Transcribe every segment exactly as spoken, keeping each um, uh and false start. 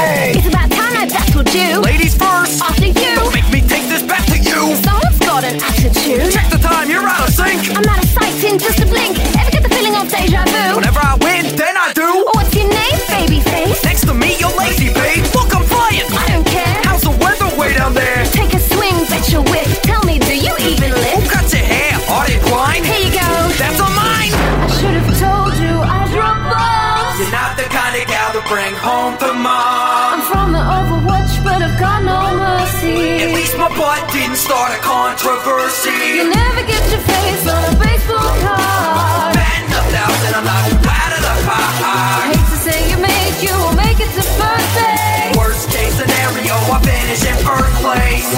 It's about time I battled you. Ladies first. After you. Don't make me take this back to you. Someone's got an attitude. Check the time, you're out of sync. I'm out of sight in just a blink. Ever get the feeling of deja vu? Whenever I win, then I do. What's your name, babyface? Next to me, you're lazy, babe. Look, I'm flying. I don't care. How's the weather way down there? Take a swing, bet your whip. Tell me, do you even Who live? cut your hair? Are they blind? Here you go. That's on mine. I should have told you I drop balls. You're not the kind of gal to bring home to mom. I'm from the Overwatch, but I've got no mercy. At least my butt didn't start a controversy. You never get your face on a baseball card. Batting a thousand, I'm not out of the I park. hate to say you made you will make it to first base. Worst case scenario, I finish in first place.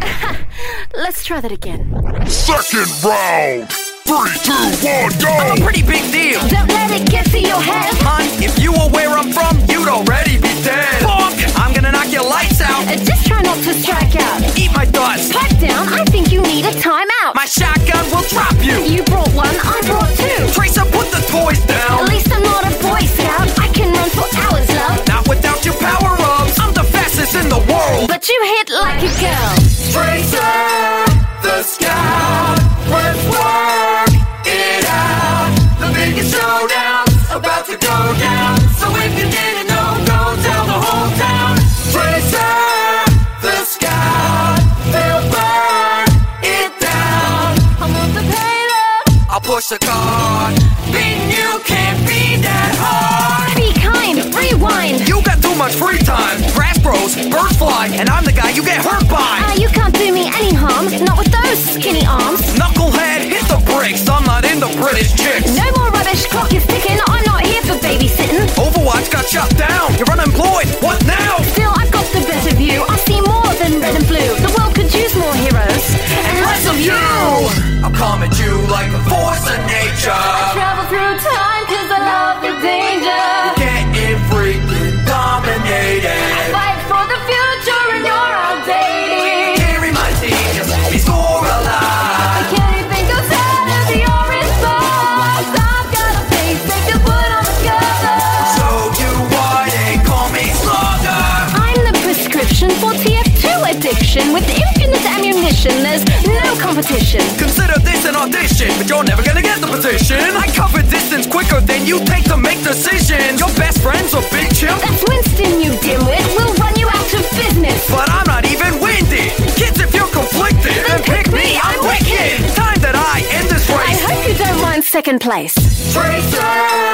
Let's try that again. Second round. Three, two, one, I'm a go. pretty big deal. Don't let it get to your head. Hun, if you were where I'm from, you'd already be dead. Bonk! I'm gonna knock your lights out. Uh, just try not to strike out. Eat my dust. Pipe down, I think you need a timeout. My shotgun will drop you. You brought one, I brought two. Tracer, put the toys down. At least I'm not a Boy Scout. I can run for hours, love. Not without your power-ups. I'm the fastest in the world. But you hit like a girl. Tracer, the scout. Let's work it out. The biggest showdown about to go down. So if you didn't know, go tell the whole town. Tracer, the scout. They'll burn it down. I'm on the payload. I'll push the card. Beating you can't be that hard. Be kind, rewind. You got too much free time. Grass grows, birds fly, and I'm the guy you get hurt by. Ah, you can't do me any harm. Not with those skinny arms. Knucklehead, hit the bricks. I'm not into British chicks. No more rubbish, clock is ticking. I'm not here for babysitting. Overwatch got shut down. You're unemployed. What now? Still, I've got the better view. I see more than red and blue. The world could use more heroes and less of you. I'll come at you like a force of nature. Travel through time cause I love the danger. Getting freaking dominated. Fight for the future and you're outdated. Carry my team, just let me score a I lot. can't even go sad as the orange box. I've got a face they can put on the cover. So you why they call me Slugger? I'm the prescription for T F two addiction. With infinite ammunition, there's no competition. Consider this an audition, but you're never gonna get the position. I cover distance quicker than you take to make decisions. Your best friend's a big chimp, That's Winston, you dimwit. We'll run you out of business. but I'm not even winded. Kids, if you're conflicted, then pick me, I'm wicked. Time that I end this I race. hope you don't mind second place. Tracer,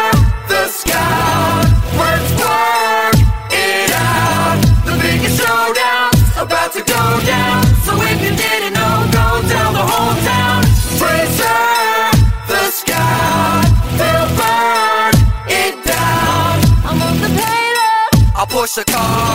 the scout, let's work it out. The biggest showdown about to go down. So if you didn't know, go tell the whole town. Tracer, the scout, they'll burn it down. I'm on the payload. I'll push the car.